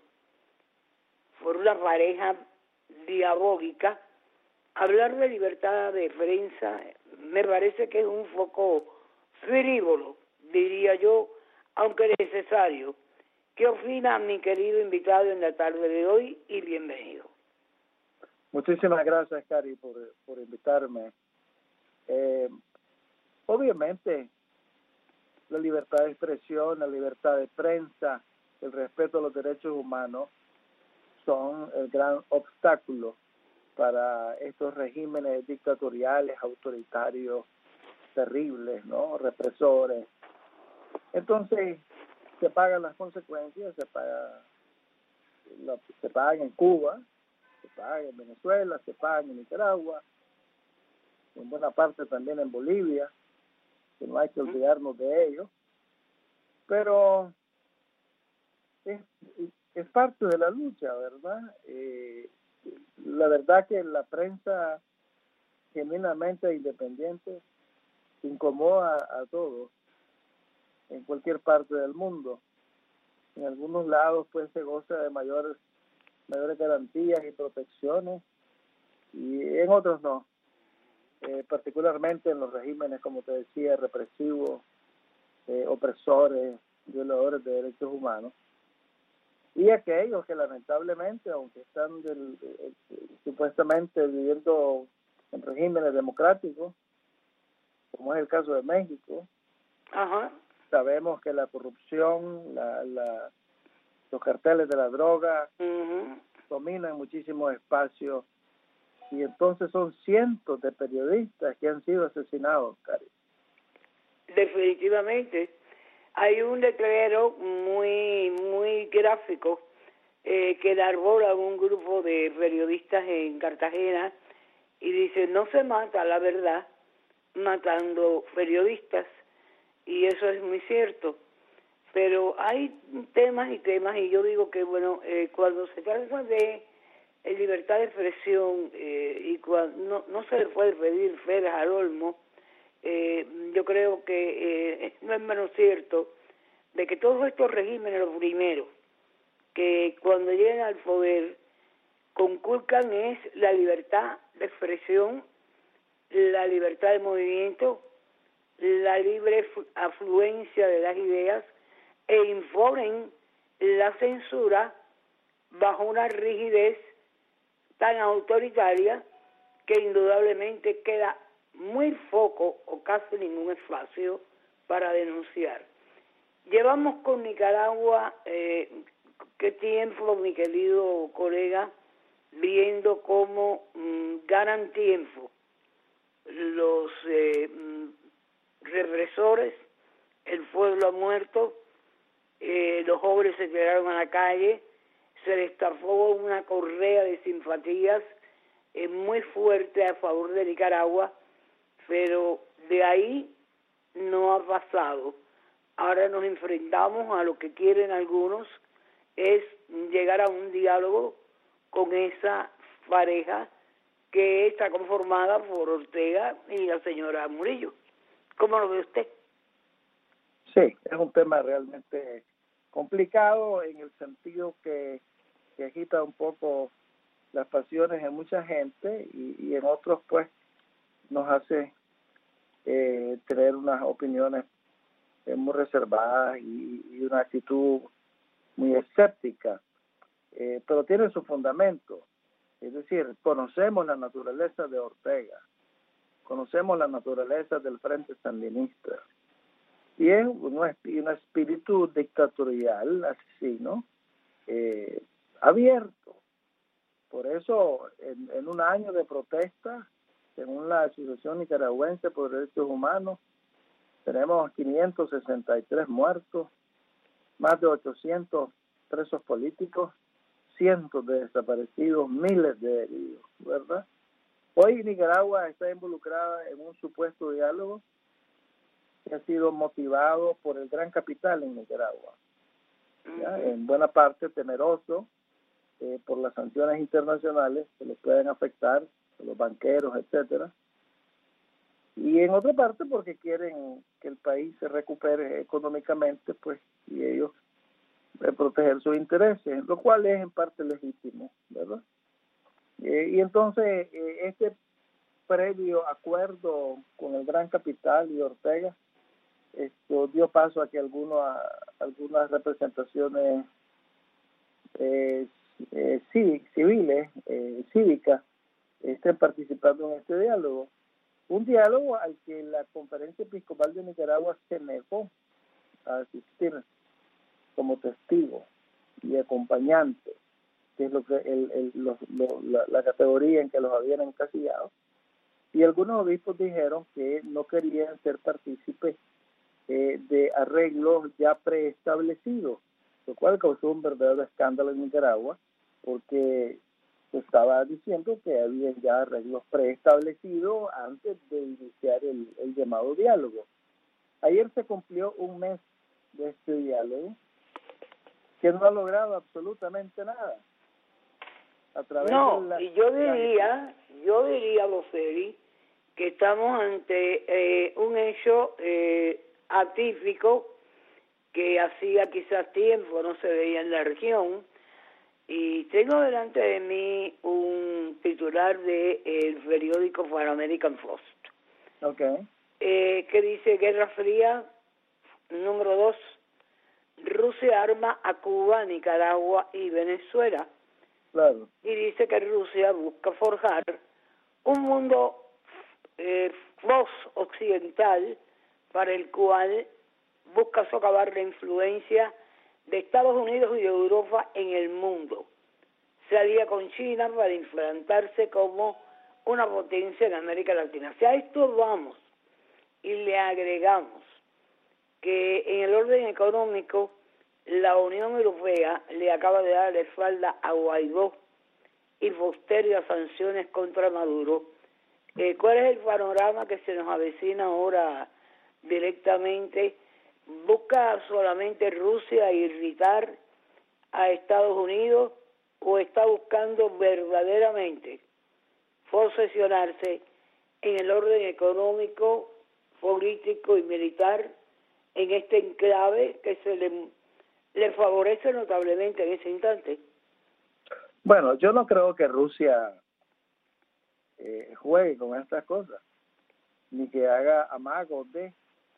por una pareja diabólica, hablar de libertad de prensa me parece que es un poco frívolo, diría yo, aunque necesario. ¿Qué opina mi querido invitado en la tarde de hoy? Y bienvenido. Muchísimas gracias, Cari, por, por invitarme. Eh, obviamente, la libertad de expresión, la libertad de prensa, el respeto a los derechos humanos son el gran obstáculo para estos regímenes dictatoriales, autoritarios, terribles, ¿no? Represores. Entonces, se pagan las consecuencias, se paga, la, se pagan en Cuba, se pagan en Venezuela, se pagan en Nicaragua, en buena parte también en Bolivia, que no hay que olvidarnos de ello, pero es, es parte de la lucha, ¿verdad? Eh, la verdad que la prensa genuinamente independiente incomoda a todos en cualquier parte del mundo. En algunos lados pues se goza de mayores mayores garantías y protecciones y en otros no, eh, particularmente en los regímenes, como te decía, represivos, eh, opresores, violadores de derechos humanos, y aquellos que lamentablemente, aunque están del, eh, supuestamente viviendo en regímenes democráticos, como es el caso de México, Ajá. sabemos que la corrupción, la, la, los carteles de la droga uh-huh. dominan muchísimos espacios, y entonces son cientos de periodistas que han sido asesinados, Cari. Definitivamente. Hay un letrero muy muy gráfico eh, que elabora un grupo de periodistas en Cartagena y dice: no se mata la verdad matando periodistas, y eso es muy cierto. Pero hay temas y temas, y yo digo que, bueno, eh, cuando se trata de eh, libertad de expresión eh, y cuando no, no se le puede pedir feras al olmo, eh, yo creo que eh, no es menos cierto de que todos estos regímenes, lo primero, que cuando llegan al poder, conculcan es la libertad de expresión, la libertad de movimiento, la libre afluencia de las ideas, e imponen la censura bajo una rigidez tan autoritaria que indudablemente queda muy poco o casi ningún espacio para denunciar. Llevamos con Nicaragua, eh, qué tiempo, mi querido colega, viendo cómo mmm, ganan tiempo los eh, represores, el pueblo ha muerto, eh, los jóvenes se tiraron a la calle, se destapó una correa de simpatías eh, muy fuerte a favor de Nicaragua, pero de ahí no ha pasado. Ahora nos enfrentamos a lo que quieren algunos, es llegar a un diálogo con esa pareja que está conformada por Ortega y la señora Murillo. ¿Cómo lo ve usted? Sí, es un tema realmente complicado en el sentido que, que agita un poco las pasiones en mucha gente y, y en otros pues nos hace eh, tener unas opiniones eh, muy reservadas y, y una actitud muy escéptica, eh, pero tiene su fundamento. Es decir, conocemos la naturaleza de Ortega, conocemos la naturaleza del Frente Sandinista, y es un, un espíritu dictatorial, asesino, eh, abierto. Por eso, en, en un año de protesta, según la Asociación Nicaragüense por Derechos Humanos, tenemos quinientos sesenta y tres muertos, más de ochocientos presos políticos, cientos de desaparecidos, miles de heridos, ¿verdad? Hoy Nicaragua está involucrada en un supuesto diálogo que ha sido motivado por el gran capital en Nicaragua, ¿ya? En buena parte temeroso eh, por las sanciones internacionales que les pueden afectar a los banqueros, etcétera, y en otra parte porque quieren que el país se recupere económicamente, pues, y ellos eh, proteger sus intereses, lo cual es en parte legítimo, ¿verdad? Eh, y entonces eh, este previo acuerdo con el gran capital y Ortega esto dio paso a que algunos, a, algunas representaciones eh, eh, civiles, eh, cívicas, estén participando en este diálogo. Un diálogo al que la Conferencia Episcopal de Nicaragua se negó a asistir como testigo y acompañante, que es lo que el, el, los, lo, la, la categoría en que los habían encasillado. Y algunos obispos dijeron que no querían ser partícipes eh, de arreglos ya preestablecidos, lo cual causó un verdadero escándalo en Nicaragua, porque se estaba diciendo que había ya arreglos preestablecidos antes de iniciar el, el llamado diálogo. Ayer se cumplió un mes de este diálogo, que no ha logrado absolutamente nada. A través no, de la, y yo diría, yo diría, Boferi, que estamos ante eh, un hecho eh, atípico que hacía quizás tiempo no se veía en la región, y tengo delante de mí un titular de el periódico Pan American Post, okay. eh, que dice: Guerra Fría, número dos, Rusia arma a Cuba, Nicaragua y Venezuela. Claro. Y dice que Rusia busca forjar un mundo eh, post-occidental para el cual busca socavar la influencia de Estados Unidos y de Europa en el mundo. Se alía con China para implantarse como una potencia en América Latina. Si a esto vamos y le agregamos que en el orden económico la Unión Europea le acaba de dar la espalda a Guaidó y posterga sanciones contra Maduro, eh, ¿cuál es el panorama que se nos avecina ahora directamente? ¿Busca solamente Rusia irritar a Estados Unidos o está buscando verdaderamente posesionarse en el orden económico, político y militar en este enclave que se le, le favorece notablemente en ese instante? Bueno, yo no creo que Rusia eh, juegue con estas cosas, ni que haga amagos de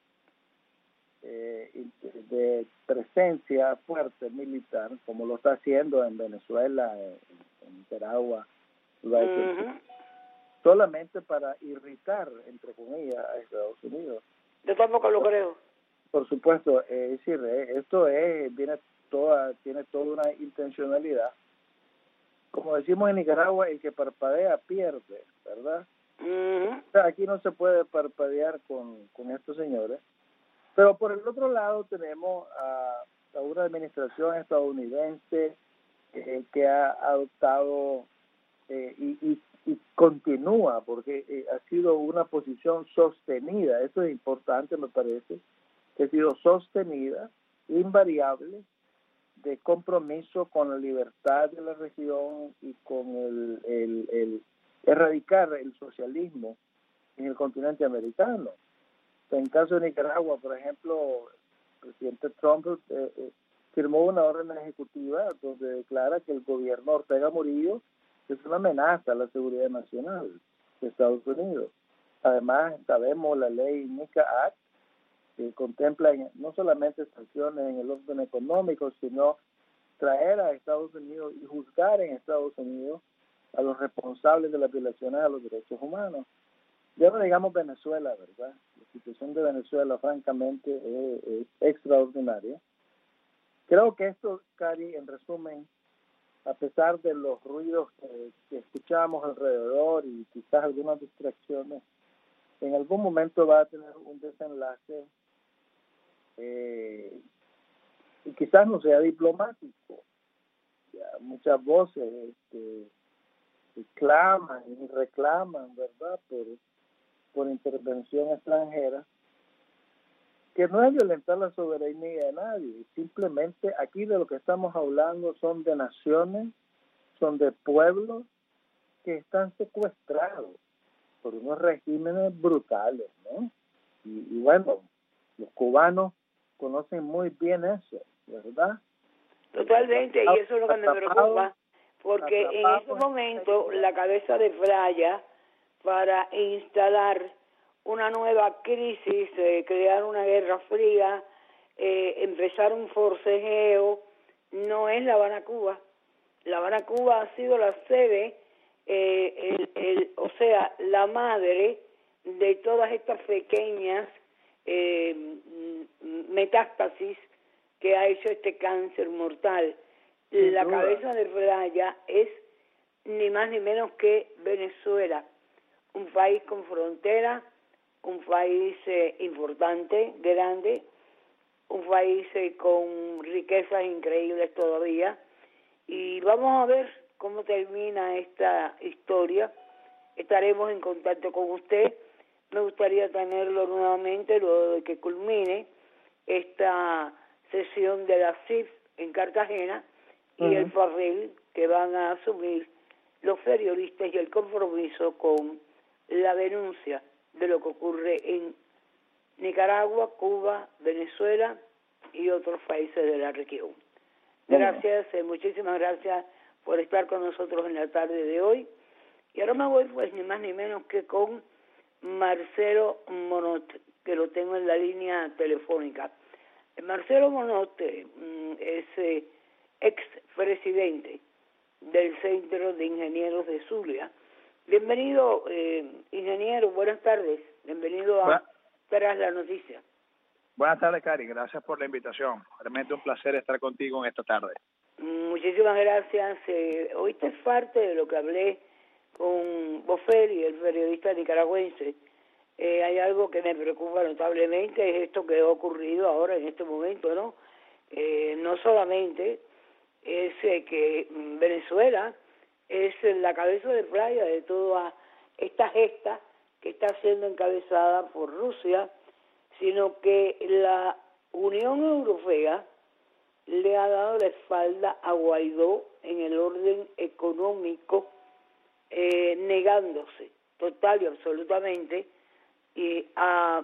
Eh, de presencia fuerte militar, como lo está haciendo en Venezuela, en, en Nicaragua, uh-huh. solamente para irritar, entre comillas, a Estados Unidos. Yo tampoco lo creo. Por supuesto, eh, es decir, eh, esto es, viene toda, tiene toda una intencionalidad. Como decimos en Nicaragua, el que parpadea pierde, ¿verdad? Uh-huh. O sea, aquí no se puede parpadear con, con estos señores. Pero por el otro lado tenemos a, a una administración estadounidense eh, que ha adoptado eh, y, y, y continúa, porque eh, ha sido una posición sostenida, eso es importante me parece, que ha sido sostenida, invariable, de compromiso con la libertad de la región y con el, el, el erradicar el socialismo en el continente americano. En el caso de Nicaragua, por ejemplo, el presidente Trump eh, eh, firmó una orden ejecutiva donde declara que el gobierno Ortega Murillo es una amenaza a la seguridad nacional de Estados Unidos. Además, sabemos la ley NICA Act, que contempla no solamente sanciones en el orden económico, sino traer a Estados Unidos y juzgar en Estados Unidos a los responsables de las violaciones a los derechos humanos. Ya no digamos Venezuela, ¿verdad? La situación de Venezuela, francamente, es, es extraordinaria. Creo que esto, Cari, en resumen, a pesar de los ruidos que, que escuchamos alrededor y quizás algunas distracciones, en algún momento va a tener un desenlace eh, y quizás no sea diplomático. Ya muchas voces este, claman y reclaman, ¿verdad?, por, por intervención extranjera, que no es violentar la soberanía de nadie. Simplemente aquí de lo que estamos hablando son de naciones, son de pueblos que están secuestrados por unos regímenes brutales, ¿no? Y, y bueno, los cubanos conocen muy bien eso, ¿verdad? Totalmente, y eso es lo que me preocupa, porque en este momento la cabeza de Playa para instalar una nueva crisis, eh, crear una guerra fría, eh, empezar un forcejeo, no es La Habana, Cuba. La Habana, Cuba ha sido la sede, eh, el, el, o sea, la madre de todas estas pequeñas eh, metástasis que ha hecho este cáncer mortal. Sin la duda. Cabeza de Playa es ni más ni menos que Venezuela, un país con frontera, un país eh, importante, grande, un país eh, con riquezas increíbles todavía, y vamos a ver cómo termina esta historia. Estaremos en contacto con usted. Me gustaría tenerlo nuevamente luego de que culmine esta sesión de la C I F en Cartagena y uh-huh. el papel que van a asumir los periodistas y el compromiso con la denuncia de lo que ocurre en Nicaragua, Cuba, Venezuela y otros países de la región. Gracias, eh, muchísimas gracias por estar con nosotros en la tarde de hoy. Y ahora me voy pues ni más ni menos que con Marcelo Monot, que lo tengo en la línea telefónica. Marcelo Monot eh, es eh, expresidente del Centro de Ingenieros de Zulia. Bienvenido, eh, ingeniero, buenas tardes. Bienvenido a Buena. Tras la Noticia. Buenas tardes, Cari. Gracias por la invitación. Realmente un placer estar contigo en esta tarde. Muchísimas gracias. Eh, oíste es parte de lo que hablé con Bofelli, el periodista nicaragüense. Eh, hay algo que me preocupa notablemente, es esto que ha ocurrido ahora en este momento, ¿no? Eh, no solamente es eh, que Venezuela es la cabeza de playa de toda esta gesta que está siendo encabezada por Rusia, sino que la Unión Europea le ha dado la espalda a Guaidó en el orden económico, eh, negándose total y absolutamente y a,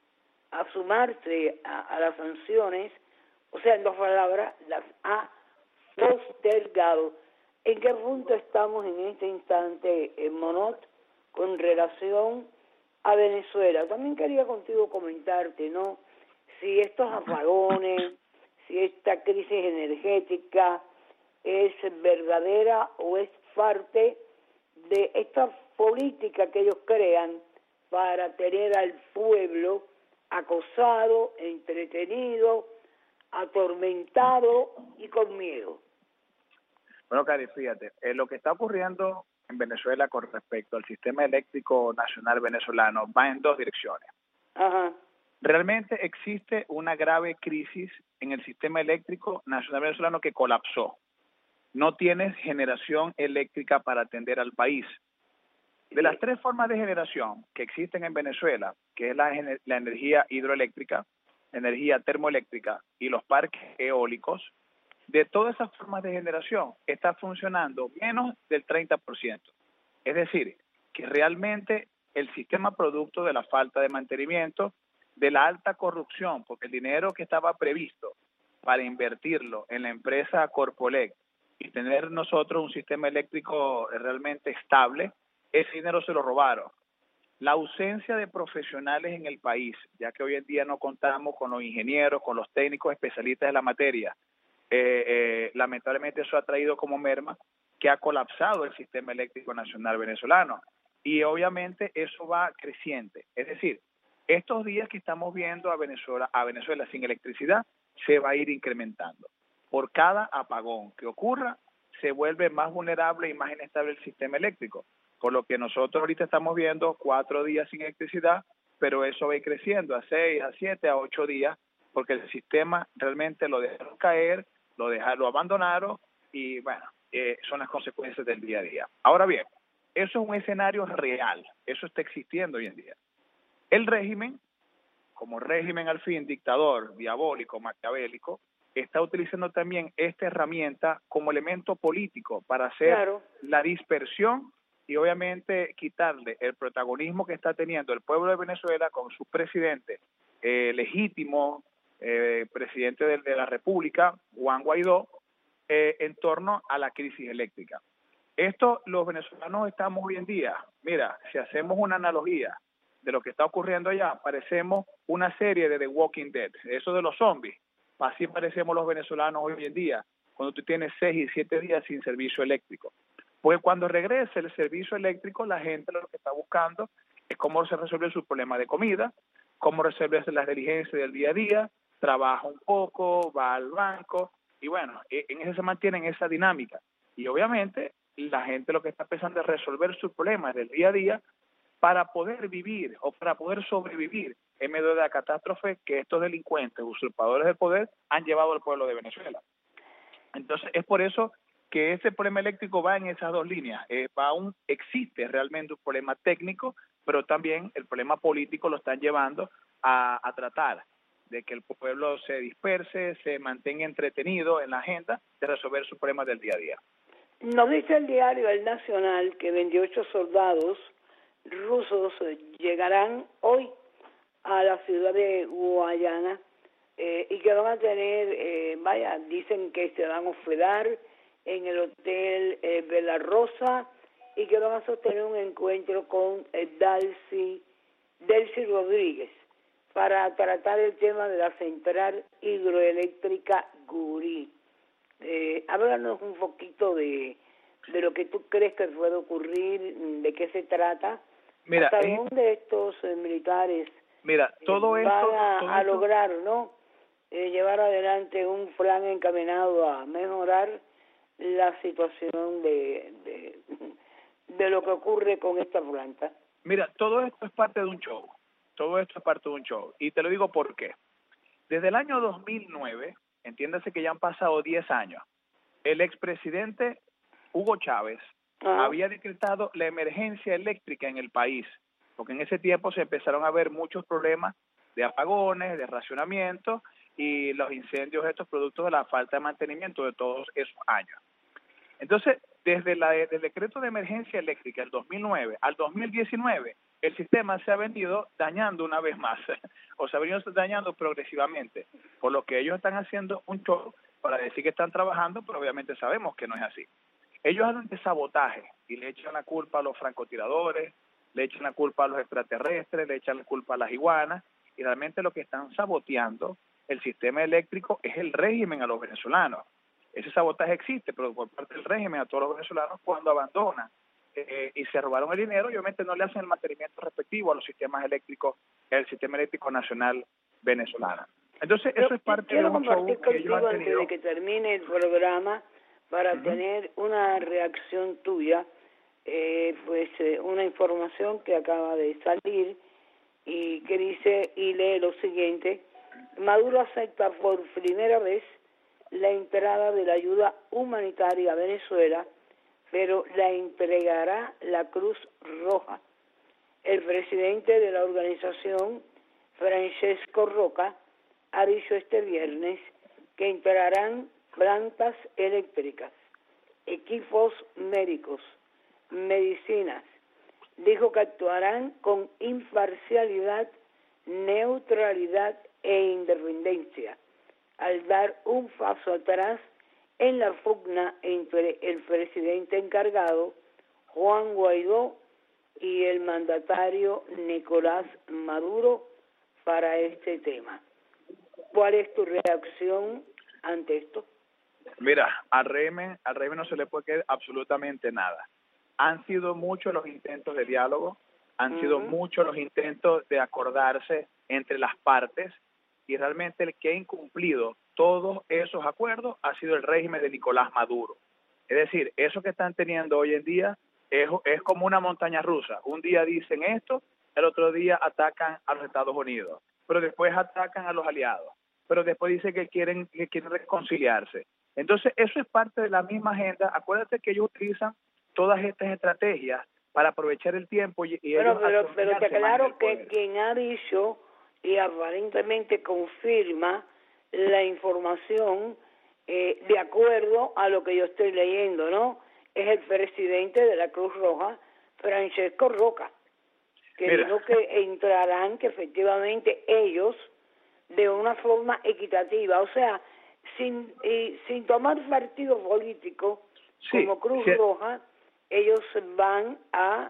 a sumarse a, a las sanciones, o sea, en dos palabras, las ha postergado. ¿En qué punto estamos en este instante, en Monot, con relación a Venezuela? También quería contigo comentarte, ¿no? Si estos apagones, si esta crisis energética es verdadera o es parte de esta política que ellos crean para tener al pueblo acosado, entretenido, atormentado y con miedo. Bueno, Cari, fíjate, eh, lo que está ocurriendo en Venezuela con respecto al sistema eléctrico nacional venezolano va en dos direcciones. Ajá. Realmente existe una grave crisis en el sistema eléctrico nacional venezolano que colapsó. No tienes generación eléctrica para atender al país. De las tres formas de generación que existen en Venezuela, que es la, la energía hidroeléctrica, la energía termoeléctrica y los parques eólicos, de todas esas formas de generación está funcionando menos del treinta por ciento. Es decir, que realmente el sistema producto de la falta de mantenimiento, de la alta corrupción, porque el dinero que estaba previsto para invertirlo en la empresa Corpolec y tener nosotros un sistema eléctrico realmente estable, ese dinero se lo robaron. La ausencia de profesionales en el país, ya que hoy en día no contamos con los ingenieros, con los técnicos especialistas de la materia, eh, eh, lamentablemente eso ha traído como merma que ha colapsado el sistema eléctrico nacional venezolano. Y obviamente eso va creciente. Es decir, estos días que estamos viendo a Venezuela, a Venezuela sin electricidad, se va a ir incrementando. Por cada apagón que ocurra, se vuelve más vulnerable y más inestable el sistema eléctrico. Por lo que nosotros ahorita estamos viendo cuatro días sin electricidad, pero eso va a ir creciendo a seis, a siete, a ocho días, porque el sistema realmente lo dejaron caer, lo dejaron, lo abandonaron y bueno, eh, son las consecuencias del día a día. Ahora bien, eso es un escenario real, eso está existiendo hoy en día. El régimen, como régimen al fin dictador, diabólico, maquiavélico, está utilizando también esta herramienta como elemento político para hacer claro. la dispersión y obviamente quitarle el protagonismo que está teniendo el pueblo de Venezuela con su presidente eh, legítimo, eh, presidente de, de la República, Juan Guaidó, eh, en torno a la crisis eléctrica. Esto los venezolanos estamos hoy en día, mira, si hacemos una analogía de lo que está ocurriendo allá, parecemos una serie de The Walking Dead, eso de los zombies, así parecemos los venezolanos hoy en día, cuando tú tienes seis y siete días sin servicio eléctrico. Porque cuando regrese el servicio eléctrico, la gente lo que está buscando es cómo se resuelve su problema de comida, cómo resolverse las diligencias del día a día, trabaja un poco, va al banco, y bueno, en eso se mantiene esa dinámica. Y obviamente la gente lo que está pensando es resolver sus problemas del día a día para poder vivir o para poder sobrevivir en medio de la catástrofe que estos delincuentes, usurpadores del poder, han llevado al pueblo de Venezuela. Entonces, es por eso que ese problema eléctrico va en esas dos líneas. Eh, va un, existe realmente un problema técnico, pero también el problema político lo están llevando a, a tratar de que el pueblo se disperse, se mantenga entretenido en la agenda de resolver sus problemas del día a día. Nos dice el diario El Nacional que veintiocho soldados rusos llegarán hoy a la ciudad de Guayana eh, y que van a tener, eh, vaya, dicen que se van a hospedar en el hotel eh, Bella Rosa y que van a sostener un encuentro con eh, Delcy, Delcy Rodríguez para tratar el tema de la central hidroeléctrica Gurí. Eh, háblanos un poquito de, de lo que tú crees que puede ocurrir, de qué se trata, mira, hasta eh, dónde estos eh, militares mira, todo eh, esto, van a, todo a esto, lograr, ¿no? Eh, llevar adelante un plan encaminado a mejorar la situación de, de, de lo que ocurre con esta planta. Mira, todo esto es parte de un show, todo esto es parte de un show, y te lo digo por qué. Desde el año dos mil nueve, entiéndase que ya han pasado diez años, el expresidente Hugo Chávez Ajá. había decretado la emergencia eléctrica en el país, porque en ese tiempo se empezaron a ver muchos problemas de apagones, de racionamiento, y los incendios estos productos de la falta de mantenimiento de todos esos años. Entonces, desde la, del decreto de emergencia eléctrica del dos mil nueve al dos mil diecinueve, el sistema se ha venido dañando una vez más, o se ha venido dañando progresivamente, por lo que ellos están haciendo un show para decir que están trabajando, pero obviamente sabemos que no es así. Ellos hablan de sabotaje y le echan la culpa a los francotiradores, le echan la culpa a los extraterrestres, le echan la culpa a las iguanas, y realmente lo que están saboteando el sistema eléctrico es el régimen a los venezolanos. Ese sabotaje existe, pero por parte del régimen a todos los venezolanos cuando abandonan eh, y se robaron el dinero, y obviamente no le hacen el mantenimiento respectivo a los sistemas eléctricos, el sistema eléctrico nacional venezolano. Entonces, eso Yo es parte quiero de un show compartir que ellos contigo han tenido. antes de que termine el programa para uh-huh. tener una reacción tuya, eh, pues eh, una información que acaba de salir y que dice y lee lo siguiente: Maduro acepta por primera vez la entrada de la ayuda humanitaria a Venezuela, pero la entregará la Cruz Roja. El presidente de la organización, Francesco Roca, ha dicho este viernes que entrarán plantas eléctricas, equipos médicos, medicinas. Dijo que actuarán con imparcialidad, neutralidad e independencia, al dar un paso atrás en la pugna entre el presidente encargado, Juan Guaidó, y el mandatario Nicolás Maduro para este tema. ¿Cuál es tu reacción ante esto? Mira, al régimen, al régimen no se le puede quedar absolutamente nada. Han sido muchos los intentos de diálogo, han uh-huh. sido muchos los intentos de acordarse entre las partes, y realmente el que ha incumplido todos esos acuerdos ha sido el régimen de Nicolás Maduro. Es decir, eso que están teniendo hoy en día es, es como una montaña rusa. Un día dicen esto, el otro día atacan a los Estados Unidos, pero después atacan a los aliados, pero después dicen que quieren, que quieren reconciliarse. Entonces, eso es parte de la misma agenda. Acuérdate que ellos utilizan todas estas estrategias para aprovechar el tiempo. Y, y pero pero, pero te aclaro que quien ha dicho y aparentemente confirma la información eh, de acuerdo a lo que yo estoy leyendo, ¿no? Es el presidente de la Cruz Roja, Francesco Roca, que Mira. dijo que entrarán, que efectivamente ellos, de una forma equitativa, o sea, sin eh, sin tomar partido político, sí, como Cruz sí. Roja, ellos van a,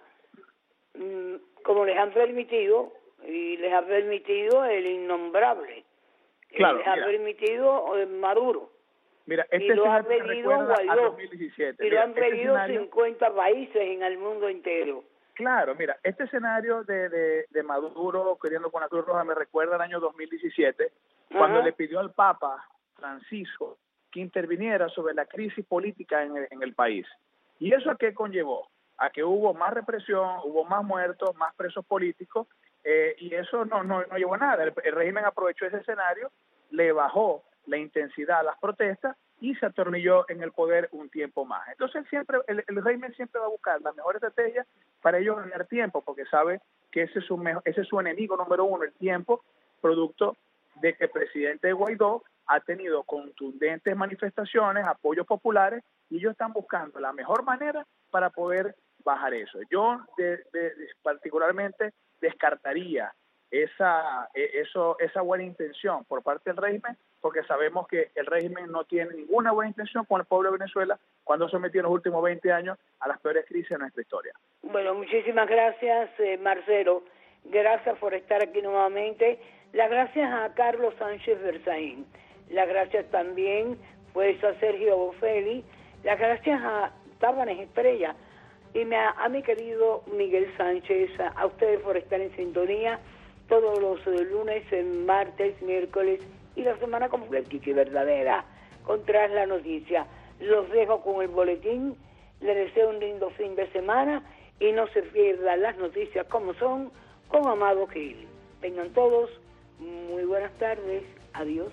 mm, como les han permitido, y les ha permitido el innombrable, claro, les ha mira. permitido eh, Maduro, Mira, este y lo ha escenario me pedido recuerda a Guaidó, dos mil diecisiete. y Mira, lo han este pedido escenario- cincuenta países en el mundo entero. Claro, mira, este escenario de, de, de Maduro queriendo con la Cruz Roja me recuerda al año dos mil diecisiete, cuando Ajá. le pidió al Papa Francisco que interviniera sobre la crisis política en el, en el país. ¿Y eso a qué conllevó? A que hubo más represión, hubo más muertos, más presos políticos, eh, y eso no, no, no llevó a nada. El, el régimen aprovechó ese escenario, le bajó la intensidad a las protestas y se atornilló en el poder un tiempo más. Entonces él siempre, el, el régimen siempre va a buscar la mejor estrategia para ellos ganar tiempo, porque sabe que ese es su mejor, ese es su enemigo número uno, el tiempo, producto de que el presidente Guaidó ha tenido contundentes manifestaciones, apoyos populares, y ellos están buscando la mejor manera para poder bajar eso. Yo de, de, de, particularmente descartaría esa, eso, esa buena intención por parte del régimen, porque sabemos que el régimen no tiene ninguna buena intención con el pueblo de Venezuela cuando se metió en los últimos veinte años a las peores crisis de nuestra historia. Bueno, muchísimas gracias, eh, Marcelo. Gracias por estar aquí nuevamente. Las gracias a Carlos Sánchez Berzaín. Las gracias también pues a Sergio Bofelli. Las gracias a Tábanes Estrella. Y me, a mi querido Miguel Sánchez, a, a ustedes por estar en sintonía todos los eh, lunes, eh, martes, miércoles y la semana completita y verdadera con Tras la Noticia. Los dejo con el boletín. Les deseo un lindo fin de semana y no se pierdan las noticias como son con Amado Gil. Tengan todos muy buenas tardes. Adiós.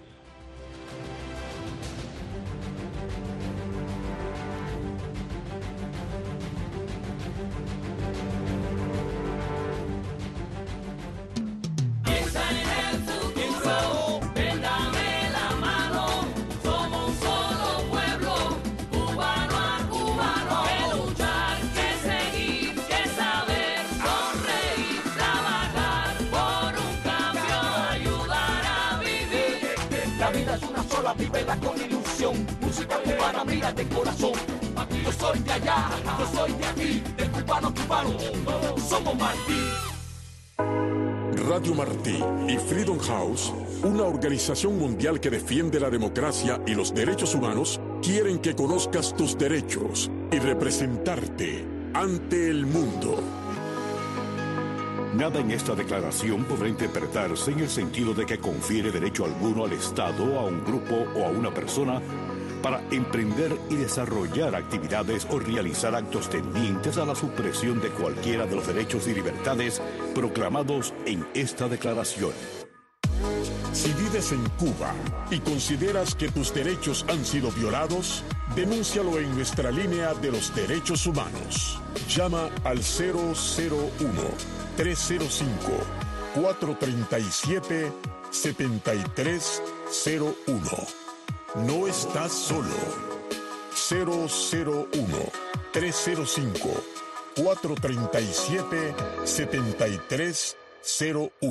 Piensa en el futuro, ven dame la mano, somos un solo pueblo, cubano a cubano, que luchar, que seguir, que saber, sonreír, trabajar por un cambio, ayudar a vivir. La vida es una sola, vívela con ilusión, música cubana, mira de corazón. Yo soy de allá, yo soy de aquí, de cubano cubano, todos somos Martí. Radio Martí y Freedom House, una organización mundial que defiende la democracia y los derechos humanos, quieren que conozcas tus derechos y representarte ante el mundo. Nada en esta declaración podrá interpretarse en el sentido de que confiere derecho alguno al Estado, a un grupo o a una persona para emprender y desarrollar actividades o realizar actos tendientes a la supresión de cualquiera de los derechos y libertades proclamados en esta declaración. Si vives en Cuba y consideras que tus derechos han sido violados, denúncialo en nuestra línea de los derechos humanos. Llama al cero cero uno, tres cero cinco, cuatro tres siete, siete tres cero uno. No estás solo. cero cero uno, tres cero cinco, cuatro tres siete, siete tres cero uno.